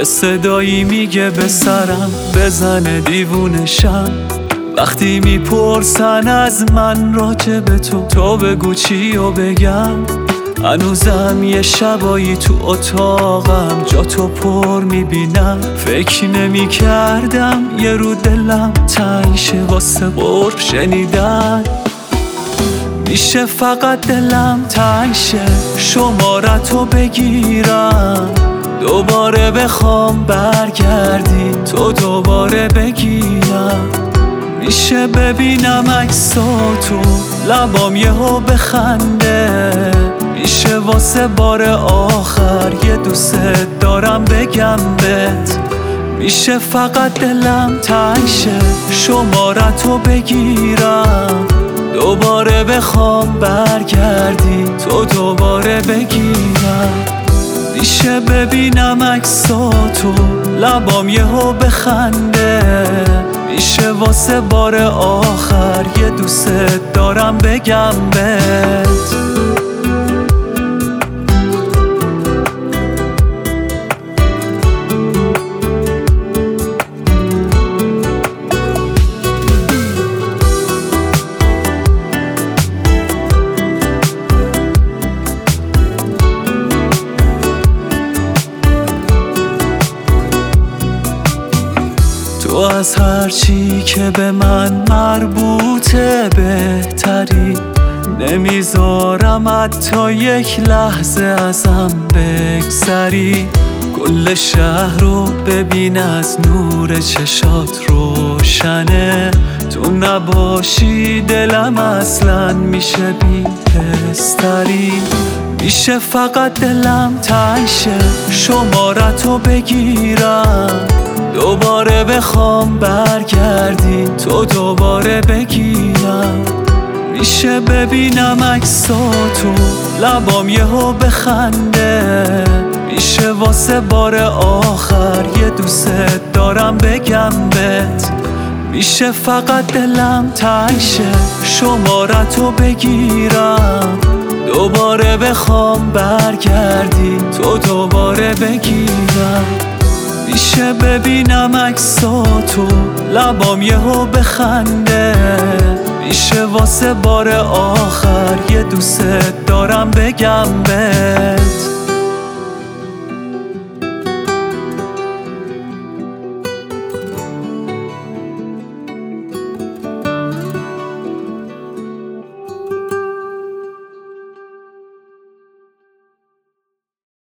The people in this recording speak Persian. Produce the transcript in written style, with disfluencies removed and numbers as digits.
یه صدایی میگه به سرم بزنه دیوونشم. وقتی میپرسن از من راجع به تو بگو چی و بگم. هنوزم یه شبایی تو اتاقم جا تو پر میبینم. فکر نمی کردم یه رو دلم تنگ شه واسه قرب شنیدن. میشه فقط دلم تنگ شه شمارتو بگیرم. دوباره بخوام برگردی تو دوباره بگیرم. میشه ببینم عکساتو لبام یهو بخنده. میشه واسه بار آخر یه دوست دارم بگم بهت. میشه فقط دلم تنگ شه شمارتو بگیرم. دوباره بخوام برگردی تو دوباره بگیرم. میشه ببینم عکساتو لبام یهو بخنده. میشه واسه بار آخر یه دوست دارم بگم بهت. تو از هر چی که به من مربوطه بهتری. نمیذارم حتی یک لحظه ازم بگذری. کل شهر رو ببین از نور چشات روشنه. تو نباشی دلم اصلا میشه بی حستری. میشه فقط دلم تنگ شه شمارتو بگیرم. دوباره بخوام برگردی تو دوباره بگیرم. میشه ببینم عکساتو لبام یهو بخنده. میشه واسه بار آخر یه دوست دارم بگم بهت. میشه فقط دلم تنگ شه شمارتو بگیرم. دوباره بخوام برگردی تو دوباره بگیرم. میشه ببینم عکساتو لبام یهو بخنده. میشه واسه بار آخر یه دوست دارم بگم بهت.